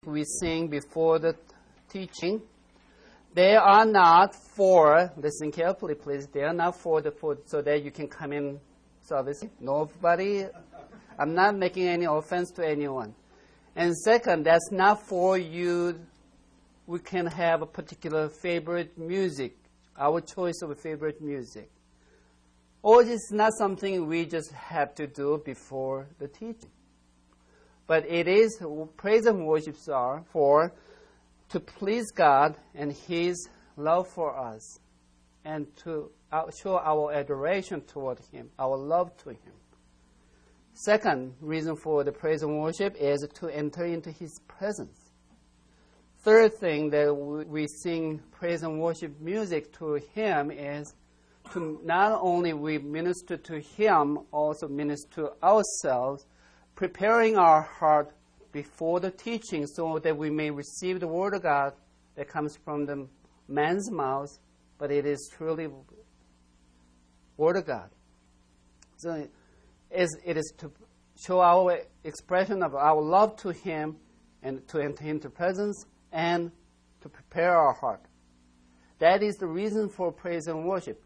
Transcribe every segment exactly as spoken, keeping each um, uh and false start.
we sing before the teaching, they are not for, listen carefully please, they are not for the food so that you can come in service. Nobody, I'm not making any offense to anyone. And second, that's not for you, we can have a particular favorite music, our choice of favorite music. Or it's not something we just have to do before the teaching. But it is, praise and worships are for to please God and His love for us and to show our adoration toward Him, our love to Him. Second reason for the praise and worship is to enter into His presence. Third thing that we sing praise and worship music to Him is to not only we minister to Him, also minister to ourselves, preparing our heart before the teaching so that we may receive the Word of God that comes from the man's mouth, but it is truly Word of God. So it is, it is to show our expression of our love to Him and to enter into presence and to prepare our heart. That is the reason for praise and worship.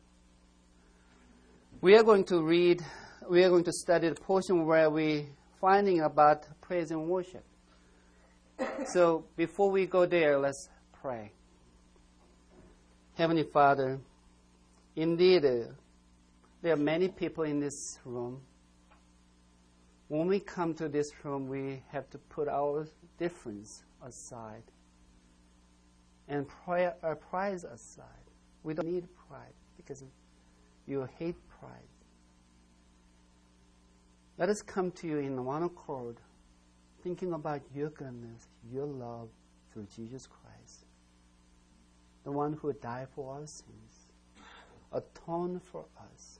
We are going to read, we are going to study the portion where we finding about praise and worship. So before we go there, let's pray. Heavenly Father, indeed, uh, there are many people in this room. When we come to this room, we have to put our difference aside and pray, our pride aside. We don't need pride because you hate pride. Let us come to you in one accord, thinking about your goodness, your love through Jesus Christ, the one who died for our sins, atoned for us.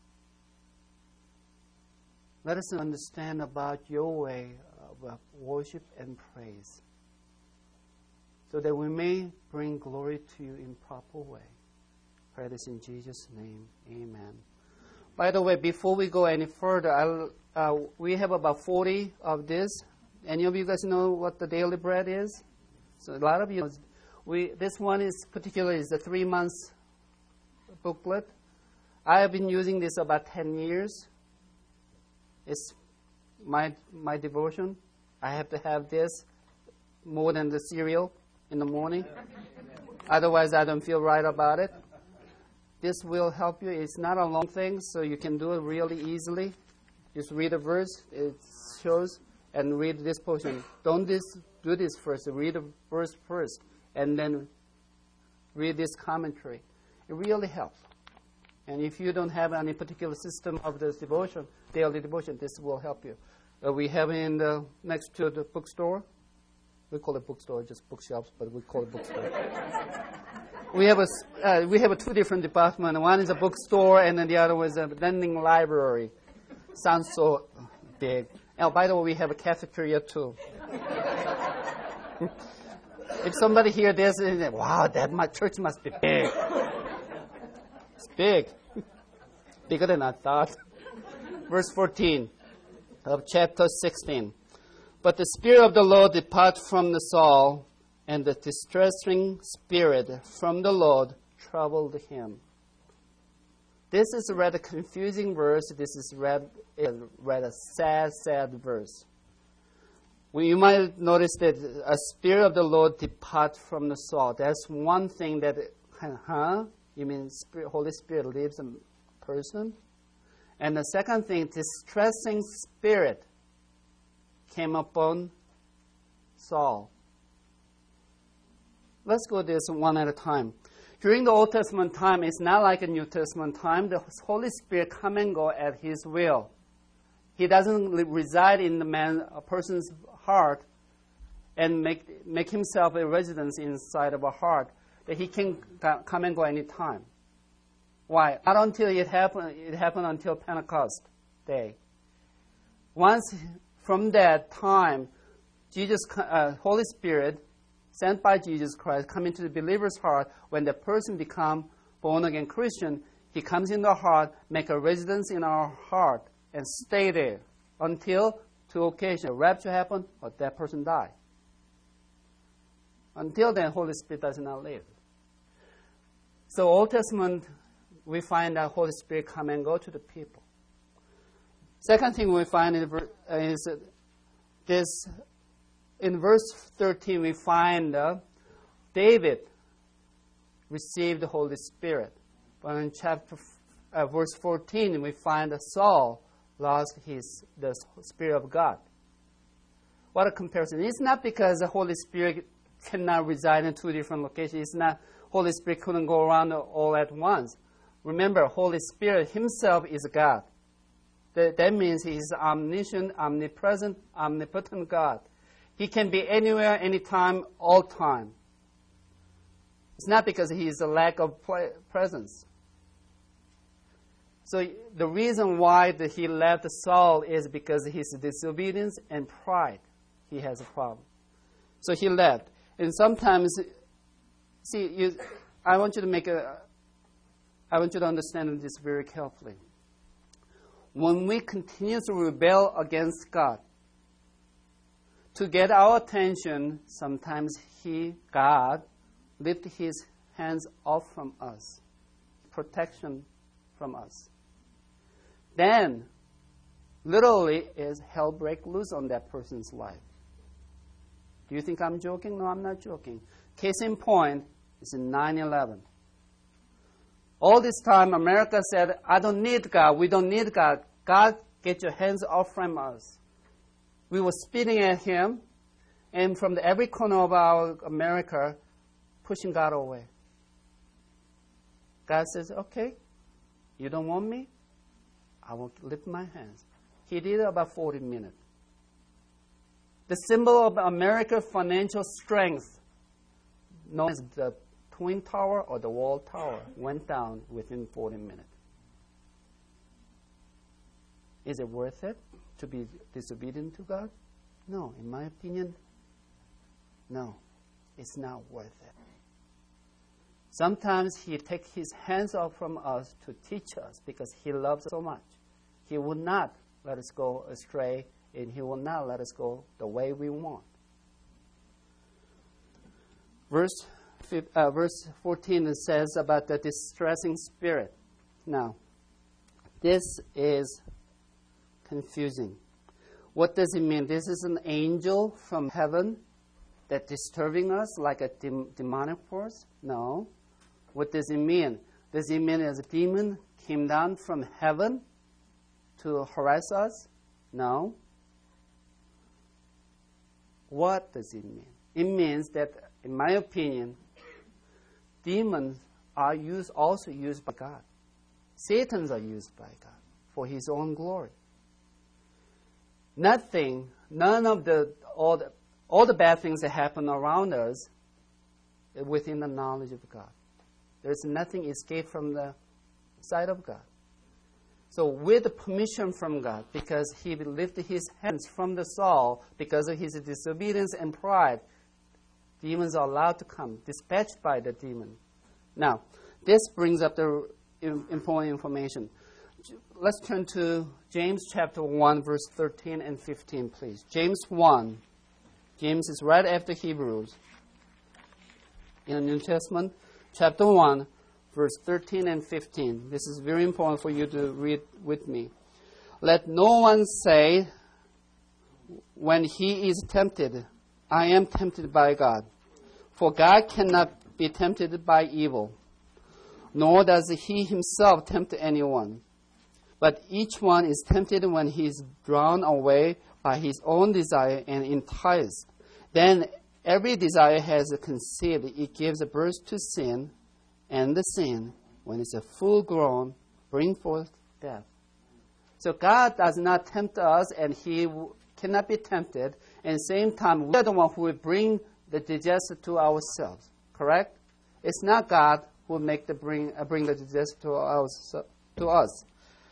Let us understand about your way of worship and praise, so that we may bring glory to you in proper way. Pray this in Jesus' name. Amen. By the way, before we go any further, I'll, uh, we have about forty of this. Any of you guys know what the daily bread is? So a lot of you know. We, this one is particularly is the three months booklet. I have been using this about ten years. It's my my devotion. I have to have this more than the cereal in the morning. Otherwise, I don't feel right about it. This will help you. It's not a long thing, so you can do it really easily. Just read a verse, it shows, and read this portion. Don't this, do this first. Read the verse first, and then read this commentary. It really helps. And if you don't have any particular system of this devotion, daily devotion, this will help you. Uh, we have in the next to the bookstore. We call it bookstore, just bookshelves, but we call it bookstore. We have a uh, we have a two different departments. One is a bookstore, and then the other one is a lending library. Sounds so big. Oh, by the way, we have a cafeteria too. If somebody hears this, wow, that my church must be big. It's big, bigger than I thought. Verse fourteen of chapter sixteen. But the Spirit of the Lord depart from the Saul, and the distressing spirit from the Lord troubled him. This is a rather confusing verse. This is rather, a rather sad, sad verse. Well, you might notice that a Spirit of the Lord depart from the Saul. That's one thing that, huh? You mean Spirit, Holy Spirit leaves a person? And the second thing, distressing spirit came upon Saul. Let's go this one at a time. During the Old Testament time, it's not like a New Testament time. The Holy Spirit come and go at His will. He doesn't reside in the man, a person's heart and make make Himself a residence inside of a heart that He can come and go any time. Why? Not until it happened. It happened until Pentecost day. Once from that time, Jesus, uh, Holy Spirit, sent by Jesus Christ, come into the believer's heart. When the person become born-again Christian, He comes in the heart, make a residence in our heart, and stay there until two occasions, rapture happen or that person die. Until then, Holy Spirit does not live. So Old Testament, we find that Holy Spirit come and go to the people. Second thing we find is this, in verse thirteen, we find uh, David received the Holy Spirit. But in chapter uh, verse fourteen, we find that Saul lost his the Spirit of God. What a comparison. It's not because the Holy Spirit cannot reside in two different locations. It's not Holy Spirit couldn't go around all at once. Remember, Holy Spirit himself is God. That, that means he is omniscient, omnipresent, omnipotent God. He can be anywhere, anytime, all time. It's not because he is a lack of presence. So the reason why the, he left Saul is because of his disobedience and pride. He has a problem. So he left. And sometimes, see, you, I want you to make a, I want you to understand this very carefully. When we continue to rebel against God, to get our attention, sometimes He, God, lift His hands off from us, protection from us. Then, literally, is hell break loose on that person's life. Do you think I'm joking? No, I'm not joking. Case in point is in nine eleven. All this time, America said, I don't need God. We don't need God. God, get your hands off from us. We were spitting at Him, and from the, every corner of our America, pushing God away. God says, okay, you don't want me? I will lift my hands. He did it about forty minutes. The symbol of America's financial strength, known as the Twin Tower or the Wall Tower, went down within forty minutes. Is it worth it to be disobedient to God? No, in my opinion, no. It's not worth it. Sometimes He takes His hands off from us to teach us because He loves us so much. He will not let us go astray, and He will not let us go the way we want. Verse Uh, verse fourteen, it says about the distressing spirit. Now, this is confusing. What does it mean? This is an angel from heaven that's disturbing us like a dem- demonic force? No. What does it mean? Does it mean as a demon came down from heaven to harass us? No. What does it mean? It means that, in my opinion, demons are used, also used by God. Satans are used by God for His own glory. Nothing, none of the all, the, all the bad things that happen around us within the knowledge of God. There's nothing escaped from the sight of God. So with the permission from God, because He lifted His hands from the Saul because of his disobedience and pride, demons are allowed to come, dispatched by the demon. Now, this brings up the important information. Let's turn to James chapter one, verse thirteen and fifteen, please. James one. James is right after Hebrews. In the New Testament, chapter one, verse thirteen and fifteen. This is very important for you to read with me. Let no one say, when he is tempted, I am tempted by God. For God cannot be tempted by evil, nor does He Himself tempt anyone. But each one is tempted when he is drawn away by his own desire and enticed. Then every desire has conceived. It gives birth to sin, and the sin, when it's a full grown, brings forth death. So God does not tempt us, and He w- cannot be tempted. And at the same time, we are the one who will bring the disaster to ourselves. Correct? It's not God who will make the bring uh, bring the disaster to us. To us.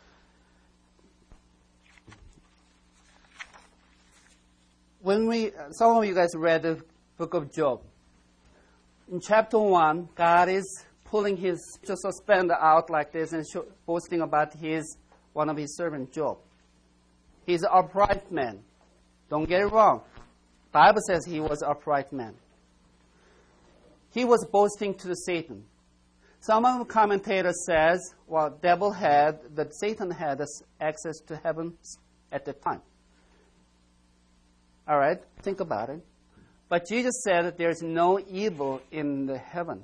When we, some of you guys read the book of Job. In chapter one, God is pulling His suspender out like this and show, boasting about his one of His servants, Job. He's an upright man. Don't get it wrong. The Bible says he was an upright man. he was boasting to Satan. Some of the commentators says, well, devil had, that Satan had access to heaven at the time. All right, think about it. But Jesus said that there's no evil in the heaven.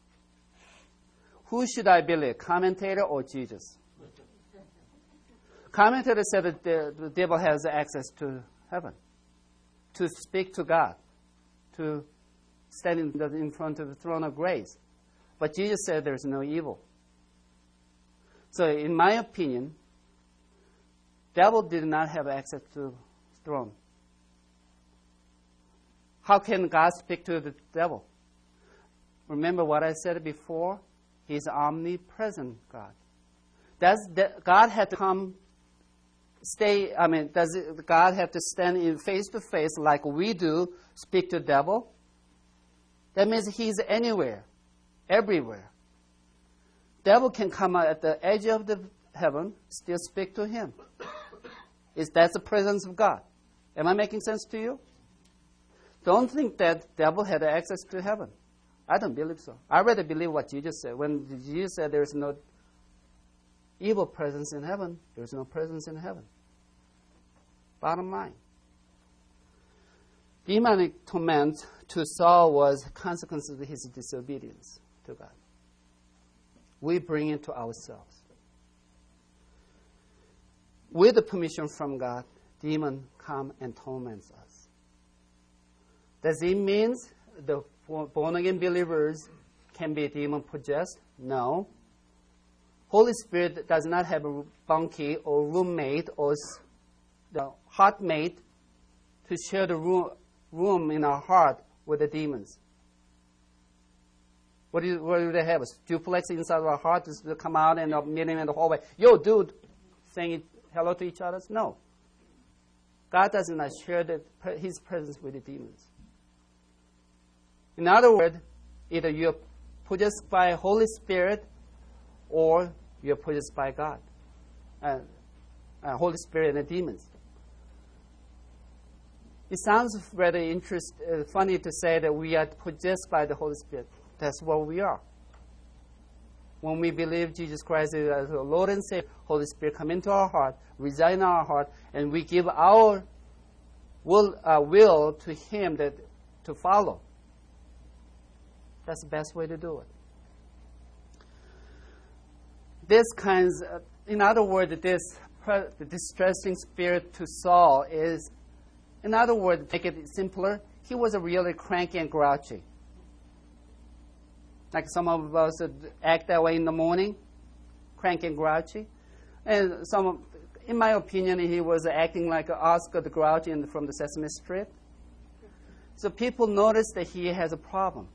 Who should I believe, commentator or Jesus? Commentator said that the, the devil has access to heaven, to speak to God, to stand in, the, in front of the throne of grace. But Jesus said there's no evil. So in my opinion, devil did not have access to the throne. How can God speak to the devil? Remember what I said before? He's omnipresent God. Does God have to come, stay, I mean, does it, God have to stand in face to face like we do, speak to the devil? That means he's anywhere, everywhere. Devil can come out at the edge of the heaven, still speak to him. Is that the presence of God? Am I making sense to you? Don't think that devil had access to heaven. I don't believe so. I rather believe what Jesus said. When Jesus said there is no evil presence in heaven, there is no presence in heaven. Bottom line. Demonic torment to Saul was a consequence of his disobedience to God. We bring it to ourselves. With the permission from God, demons come and torment us. Does it mean the born-again believers can be demon-possessed? No. Holy Spirit does not have a bunkie or roommate or the heartmate to share the room, room in our heart with the demons. What do, you, what do they have? A duplex inside of our heart to come out and meet him in the hallway. Yo, dude, saying hello to each other? No. God does not share the, his presence with the demons. In other words, either you're possessed by Holy Spirit or you're possessed by God, uh, uh, Holy Spirit and the demons. It sounds rather interest, uh, funny to say that we are possessed by the Holy Spirit. That's what we are. When we believe Jesus Christ is as our Lord and Savior, Holy Spirit come into our heart, reside in our heart, and we give our will, uh, will to Him that to follow. That's the best way to do it. This kinds, of, in other words, this the distressing spirit to Saul is, in other words, make it simpler, he was a really cranky and grouchy. Like some of us act that way in the morning, cranky and grouchy. And some, of, in my opinion, he was acting like Oscar the Grouchy in, from the Sesame Street. So people notice that he has a problem.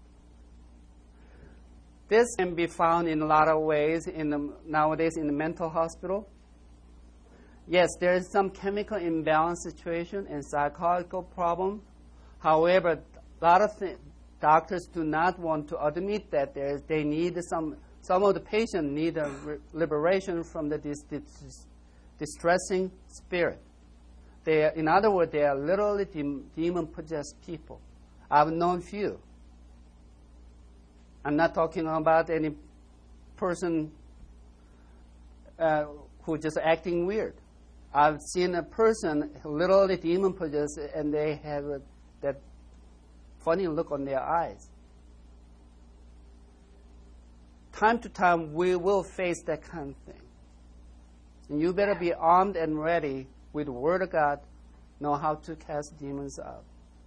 This can be found in a lot of ways in the, nowadays in the mental hospital. Yes, there is some chemical imbalance situation and psychological problem. However, a lot of th- doctors do not want to admit that there is, they need some, some of the patients need a re- liberation from the dis- dis- distressing spirit. They are, in other words, they are literally de- demon-possessed people. I've known few. I'm not talking about any person uh, who just acting weird. I've seen a person literally demon-possessed and they have a, that funny look on their eyes. Time to time, we will face that kind of thing. And you better be armed and ready with the Word of God, know how to cast demons out.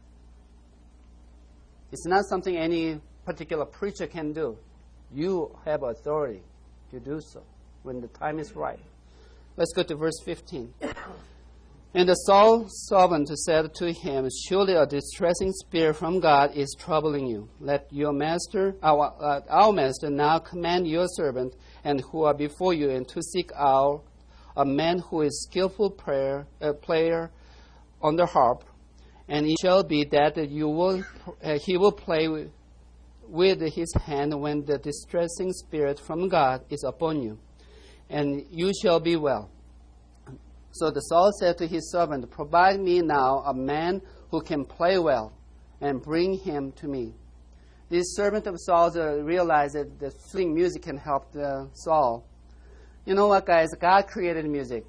It's not something any particular preacher can do. You have authority to do so when the time is right. Let's go to verse fifteen. And the Saul's servant said to him, surely a distressing spirit from God is troubling you. Let your master, our, uh, our master, now command your servant and who are before you, and to seek out a man who is skillful prayer, uh, player on the harp, and it shall be that you will, uh, he will play with, with his hand when the distressing spirit from God is upon you, and you shall be well. So the Saul said to his servant, provide me now a man who can play well, and bring him to me. This servant of Saul uh, realized that the soothing music can help the Saul. You know what, guys? God created music.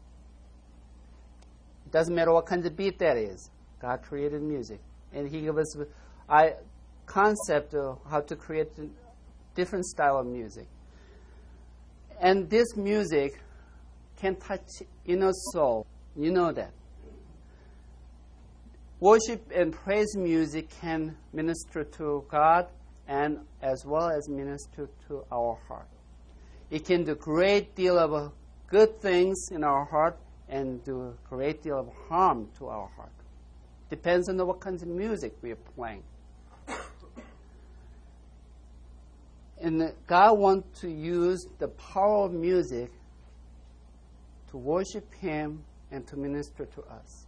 It doesn't matter what kind of beat that is. God created music. And he gave us a concept of how to create a different style of music. And this music can touch inner soul. You know that. Worship and praise music can minister to God and as well as minister to our heart. It can do a great deal of good things in our heart and do a great deal of harm to our heart. Depends on what kinds of music we are playing. And God wants to use the power of music to worship Him and to minister to us.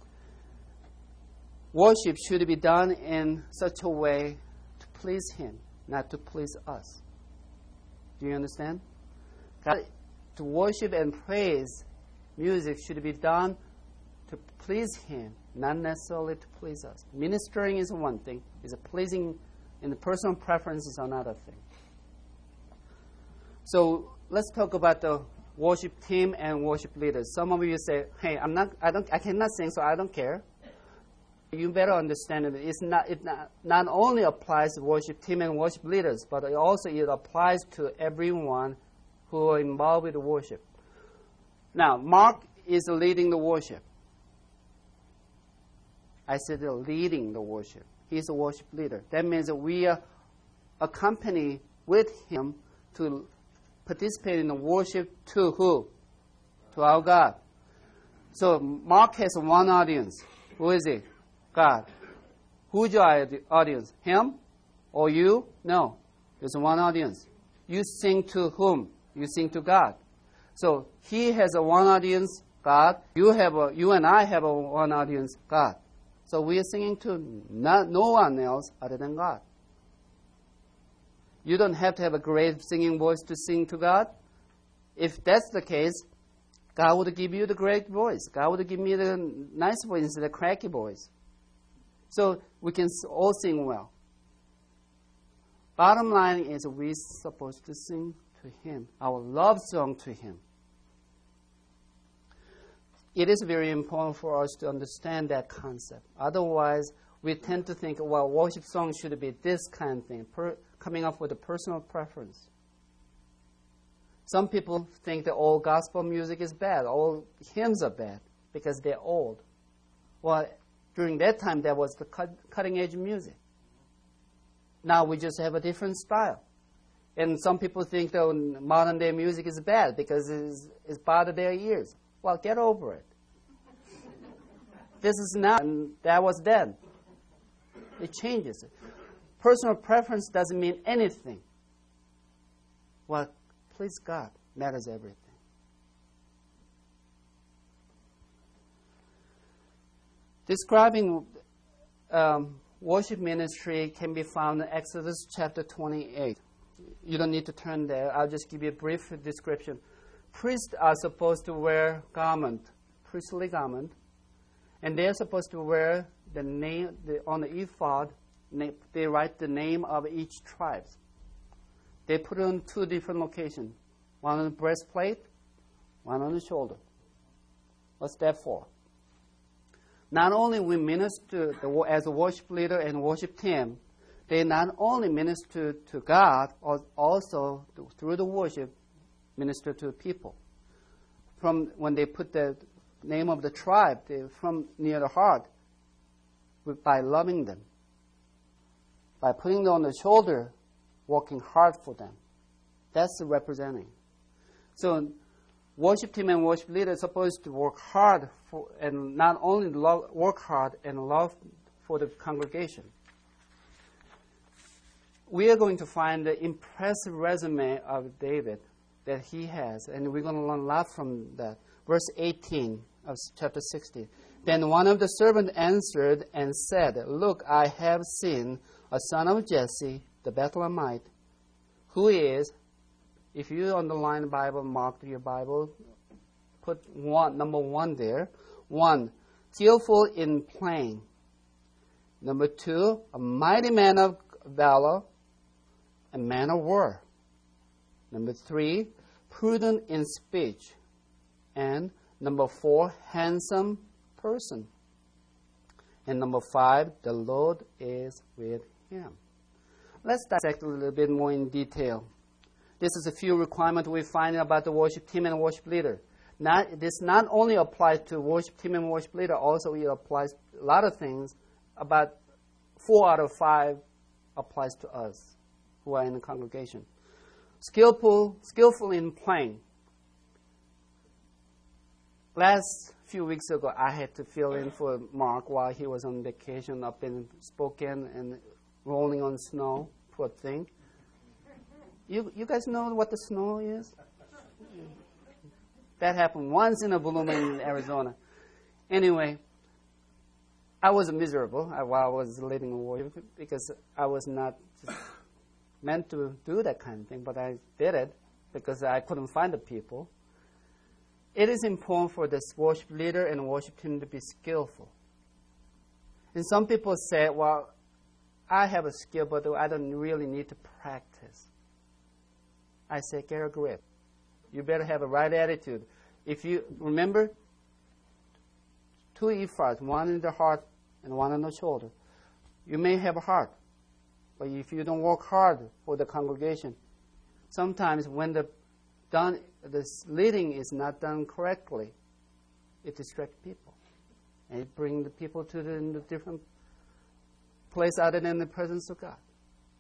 Worship should be done in such a way to please Him, not to please us. Do you understand? God, to worship and praise music should be done to please Him, not necessarily to please us. Ministering is one thing, is pleasing, and the personal preference is another thing. So let's talk about the worship team and worship leaders. Some of you say, "Hey, I'm not, I don't, I cannot sing, so I don't care." You better understand that it's not, it not, not only applies to worship team and worship leaders, but it also it applies to everyone who are involved with the worship. Now, Mark is leading the worship. I said leading the worship. He's a worship leader. That means that we are accompanied with him to participate in the worship to who? To our God. So Mark has one audience. Who is it? God. Who's your audience? Him or you? No. There's one audience. You sing to whom? You sing to God. So he has a one audience, God. You have a, you and I have a one audience, God. So we are singing to not, no one else other than God. You don't have to have a great singing voice to sing to God. If that's the case, God would give you the great voice. God would give me the nice voice instead of the cracky voice. So we can all sing well. Bottom line is we're supposed to sing to Him, our love song to Him. It is very important for us to understand that concept. Otherwise, we tend to think, well, worship song should be this kind of thing, per, coming up with a personal preference. Some people think that all gospel music is bad, all hymns are bad, because they're old. Well, during that time, that was the cut, cutting-edge music. Now we just have a different style. And some people think that modern-day music is bad because it's, it's bothered their ears. Well, get over it. This is now, and that was then. It changes. Personal preference doesn't mean anything. Well, please God matters everything. Describing um, worship ministry can be found in Exodus chapter twenty-eight. You don't need to turn there. I'll just give you a brief description. Priests are supposed to wear garment, priestly garment, and they're supposed to wear the name the, on the ephod. They write the name of each tribe. They put it on two different locations, one on the breastplate, one on the shoulder. What's that for? Not only we minister the, as a worship leader and worship team, they not only minister to God, also through the worship, minister to people. From when they put the name of the tribe, they, from near the heart, by loving them, by putting them on the shoulder, working hard for them. That's the representing. So worship team and worship leader are supposed to work hard for, and not only love, work hard and love for the congregation. We are going to find the impressive resume of David that he has, and we're going to learn a lot from that. Verse eighteen of chapter sixty. Then one of the servants answered and said, "Look, I have seen a son of Jesse, the Bethlehemite, who is," if you underline the Bible, mark your Bible, put one, number one there. One, skillful in playing. Number two, a mighty man of valor and man of war. Number three, prudent in speech. And number four, handsome person. And number five, the Lord is with him. Let's dissect a little bit more in detail. This is a few requirements we find about the worship team and worship leader. Not, this not only applies to worship team and worship leader, also it applies to a lot of things. About four out of five applies to us who are in the congregation. Skillful, skillful in playing. Last few weeks ago, I had to fill in for Mark while he was on vacation up in Spokane and rolling on snow, poor thing. You, you guys know what the snow is? That happened once in a blue moon in Arizona. Anyway, I was miserable while I was leading a worship because I was not meant to do that kind of thing, but I did it because I couldn't find the people. It is important for this worship leader and worship team to be skillful. And some people say, well, I have a skill, but I don't really need to practice. I say, get a grip. You better have a right attitude. If you remember, two ephods, one in the heart and one on the shoulder. You may have a heart, but if you don't work hard for the congregation, sometimes when the done, the leading is not done correctly, it distracts people. And it brings the people to the, the different place other than the presence of God.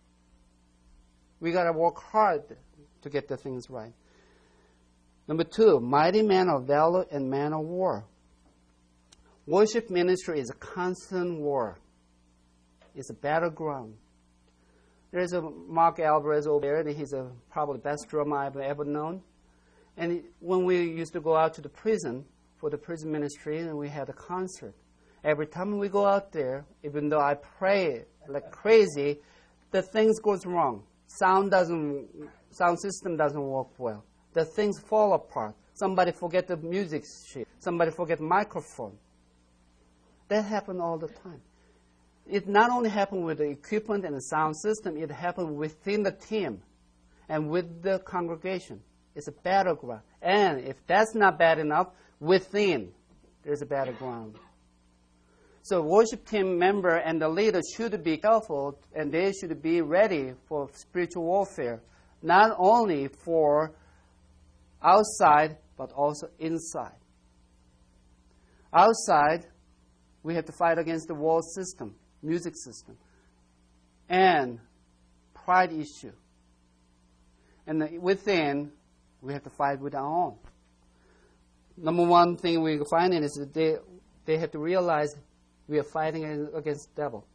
We got to work hard to get the things right. Number two, mighty man of valor and man of war. Worship ministry is a constant war. It's a battleground. There's a Mark Alvarez over there, and he's a, probably the best drummer I've ever known. And when we used to go out to the prison for the prison ministry, and we had a concert, every time we go out there, even though I pray like crazy, the things goes wrong. Sound doesn't, sound system doesn't work well. The things fall apart. Somebody forget the music sheet. Somebody forget microphone. That happens all the time. It not only happens with the equipment and the sound system, it happens within the team and with the congregation. It's a battleground. And if that's not bad enough, within, there's a battleground. So worship team member and the leader should be careful, and they should be ready for spiritual warfare, not only for outside, but also inside. Outside, we have to fight against the world system, music system, and pride issue. And within, we have to fight with our own. Number one thing we find is that they, they have to realize we are fighting against the devil.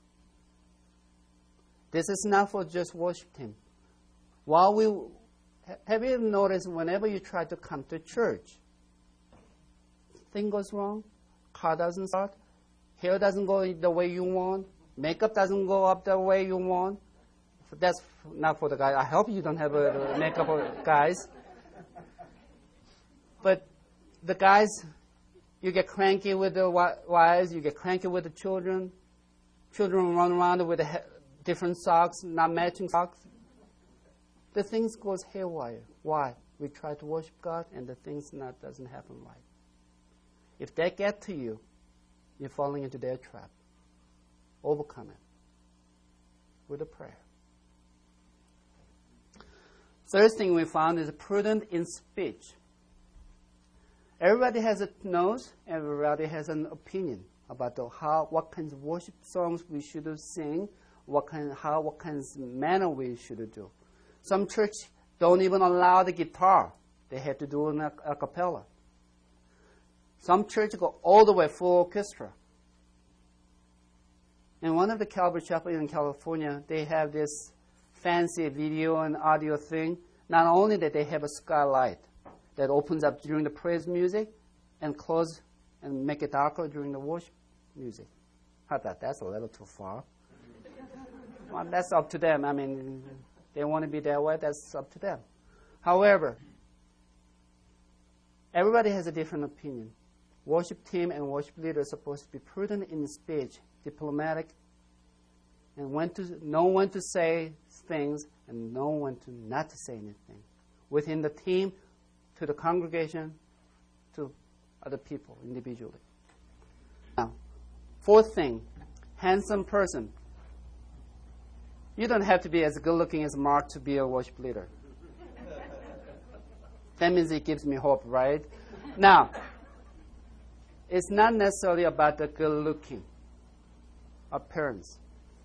This is not for just worship team. While we, have you noticed whenever you try to come to church, thing goes wrong, car doesn't start, hair doesn't go the way you want, makeup doesn't go up the way you want. That's not for the guys. I hope you don't have a, a makeup guys. But the guys, you get cranky with the wives, you get cranky with the children. Children run around with the different socks, not matching socks. The things goes haywire. Why? We try to worship God, and the things not doesn't happen right. If they get to you, you're falling into their trap. Overcome it with a prayer. Third thing we found is prudent in speech. Everybody has a nose. Everybody has an opinion about the, how, what kinds of worship songs we should sing, what kind, how, what kinds of manner we should do. Some churches don't even allow the guitar. They have to do an a, a cappella. Some churches go all the way full orchestra. In one of the Calvary Chapel in California, they have this fancy video and audio thing. Not only that they have a skylight that opens up during the praise music and close and make it darker during the worship music. I thought that's a little too far. Well, that's up to them. I mean, they want to be that way, that's up to them. However, everybody has a different opinion. Worship team and worship leaders are supposed to be prudent in speech, diplomatic, and when to know when to say things and know when to not to say anything within the team, to the congregation, to other people individually. Now, fourth thing, handsome person. You don't have to be as good looking as Mark to be a worship leader. That means it gives me hope, right? Now, it's not necessarily about the good looking appearance.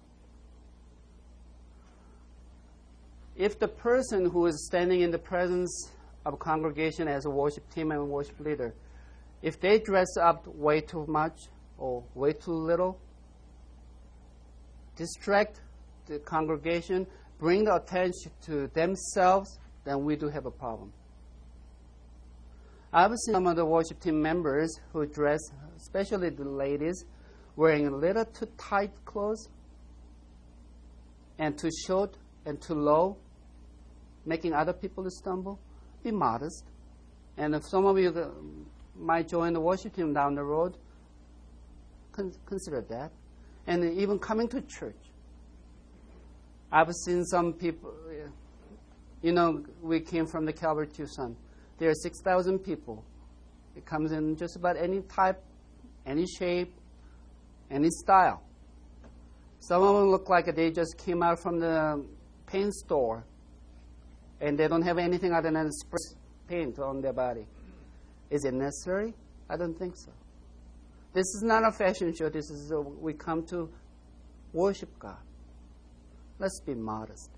If the person who is standing in the presence of a congregation as a worship team and worship leader, if they dress up way too much or way too little, distract the congregation, bring the attention to themselves, then we do have a problem. I've seen some of the worship team members who dress, especially the ladies, wearing a little too tight clothes and too short and too low, making other people stumble. Be modest. And if some of you might join the worship team down the road, con- consider that. And even coming to church. I've seen some people, you know, we came from the Calvary Tucson. There are six thousand people. It comes in just about any type, any shape, any style. Some of them look like they just came out from the paint store and they don't have anything other than spray paint on their body. Is it necessary? I don't think so. This is not a fashion show. This is a, we come to worship God. Let's be modest.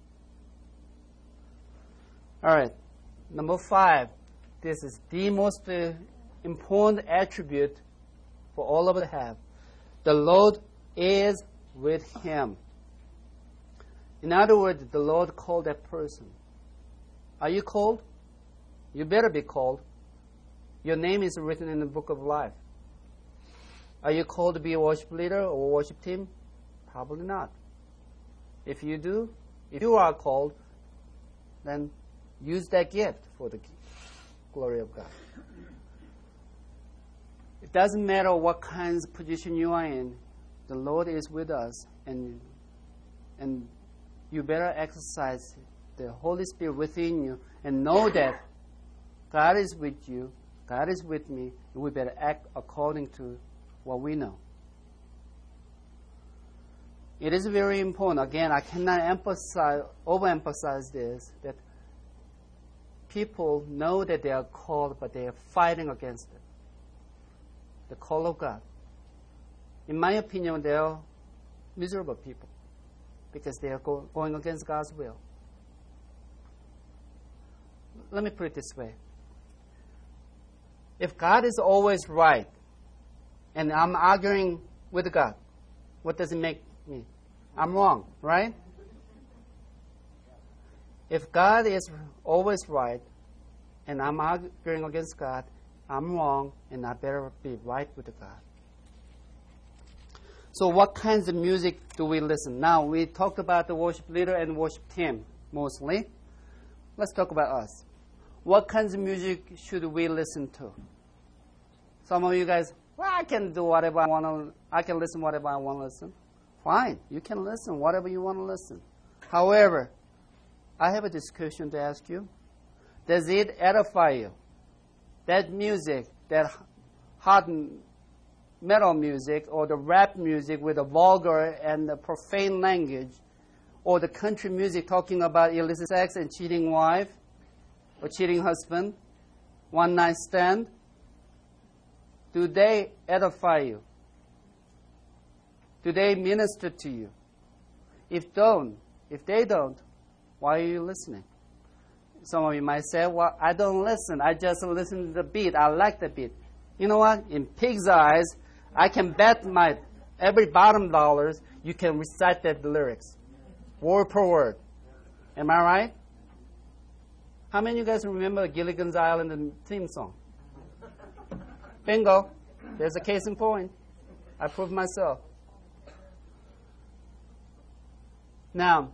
All right. Number five. This is the most uh, important attribute for all of us to have. The Lord is with him. In other words, the Lord called that person. Are you called? You better be called. Your name is written in the book of life. Are you called to be a worship leader or a worship team? Probably not. If you do, if you are called, then use that gift for the glory of God. It doesn't matter what kinds of position you are in, the Lord is with us, and and you better exercise the Holy Spirit within you and know that God is with you, God is with me, and we better act according to what we know. It is very important. Again, I cannot emphasize, overemphasize this, that people know that they are called, but they are fighting against it. The call of God. In my opinion, they are miserable people because they are go- going against God's will. Let me put it this way. If God is always right, and I'm arguing with God, what does it make me? I'm wrong, right? If God is always right, and I'm arguing against God, I'm wrong, and I better be right with God. So what kinds of music do we listen? Now, we talked about the worship leader and worship team, mostly. Let's talk about us. What kinds of music should we listen to? Some of you guys, well, I can do whatever I want to, I can listen whatever I want to listen. Fine, you can listen whatever you want to listen. However, I have a discussion to ask you. Does it edify you? That music, that hard metal music, or the rap music with the vulgar and the profane language, or the country music talking about illicit sex and cheating wife, or cheating husband, one night stand, do they edify you? Do they minister to you? If don't, if they don't, why are you listening? Some of you might say, well, I don't listen. I just listen to the beat. I like the beat. You know what? In pig's eyes, I can bet my every bottom dollars you can recite that lyrics, word per word. Am I right? How many of you guys remember Gilligan's Island theme song? Bingo. There's a case in point. I proved myself. Now,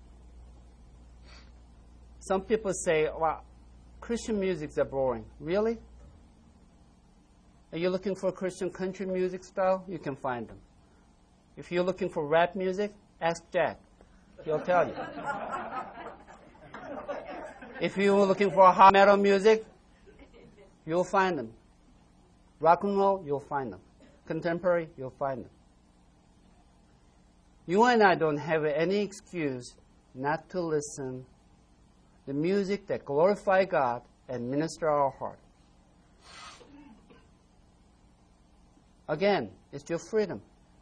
some people say, well, Christian musics are boring. Really? Are you looking for a Christian country music style? You can find them. If you're looking for rap music, ask Jack. He'll tell you. If you're looking for hard metal music, you'll find them. Rock and roll, you'll find them. Contemporary, you'll find them. You and I don't have any excuse not to listen to the music that glorify God and minister our heart. Again, it's your freedom.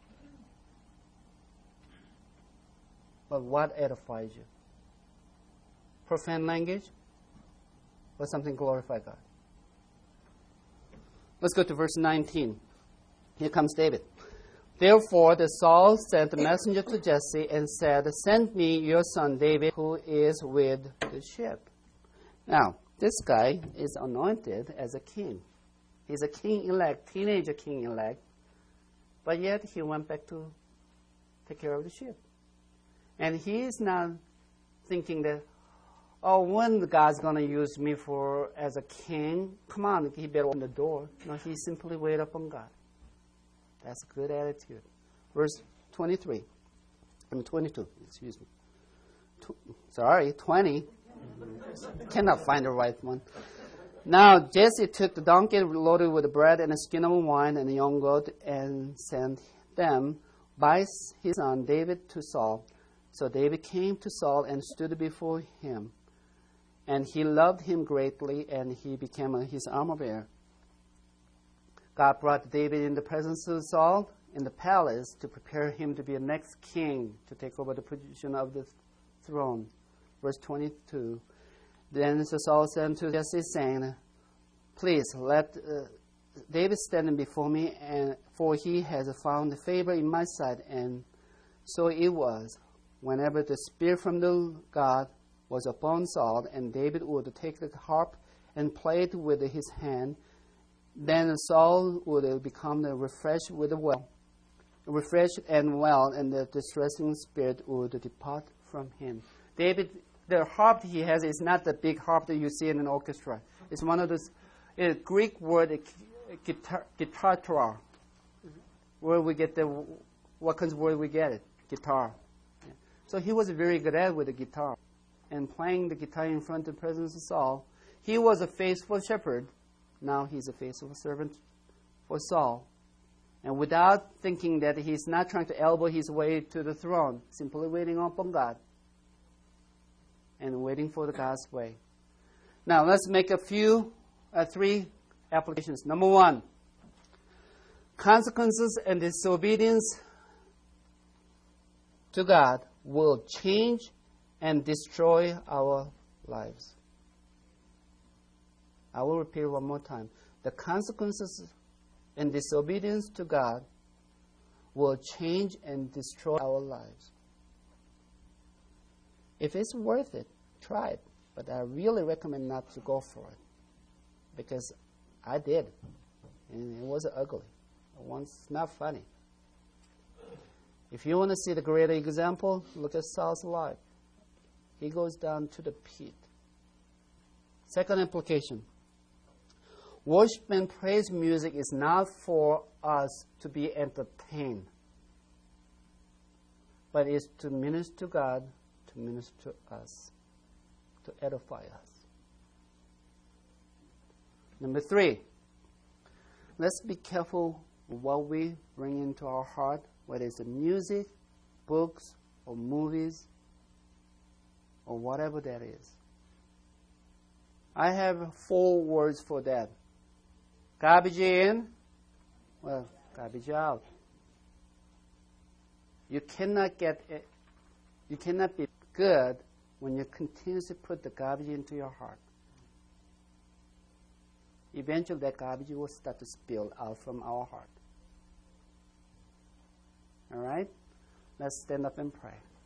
But what edifies you? Profane language or something glorify God? Let's go to verse nineteen. Here comes David. Therefore the Saul sent a messenger to Jesse and said, send me your son David, who is with the sheep. Now, this guy is anointed as a king. He's a king-elect, teenager king-elect, but yet he went back to take care of the sheep. And he is not thinking that, oh, when God's going to use me for as a king, come on, he better open the door. No, he simply wait upon God. That's a good attitude. Verse twenty-three. I mean twenty-two, excuse me. Tw- sorry, twenty. Cannot find the right one. Now Jesse took the donkey loaded with bread and a skin of wine and a young goat and sent them by his son David to Saul. So David came to Saul and stood before him. And he loved him greatly, and he became his armor-bearer. God brought David in the presence of Saul in the palace to prepare him to be the next king, to take over the position of the throne. Verse twenty-two. Then Saul said to Jesse, saying, please let uh, David stand before me, and for he has found favor in my sight. And so it was, whenever the Spirit from the God was upon Saul, and David would take the harp and play it with his hand, then Saul would become refreshed with the well, refreshed and well, and the distressing spirit would depart from him. David, the harp he has is not the big harp that you see in an orchestra. It's one of those uh, Greek word, uh, guitar, guitar, where we get the, what kind of word we get it? Guitar. Yeah. So he was very good at it with the guitar. And playing the guitar in front of the presence of Saul, he was a faithful shepherd. Now he's a faithful servant for Saul. And without thinking that he's not trying to elbow his way to the throne, simply waiting upon God and waiting for the God's way. Now let's make a few, uh, three applications. Number one, consequences and disobedience to God will change and destroy our lives. I will repeat it one more time. The consequences and disobedience to God will change and destroy our lives. If it's worth it, try it. But I really recommend not to go for it. Because I did. And it was ugly. It's not funny. If you want to see the greater example, look at Saul's life. He goes down to the pit. Second implication. Worship and praise music is not for us to be entertained, but it's to minister to God, to minister to us, to edify us. Number three, let's be careful what we bring into our heart, whether it's music, books, or movies, or whatever that is. I have four words for that. Garbage in, well, garbage out. You cannot get it, you cannot be good when you continuously put the garbage into your heart. Eventually that garbage will start to spill out from our heart. All right? Let's stand up and pray.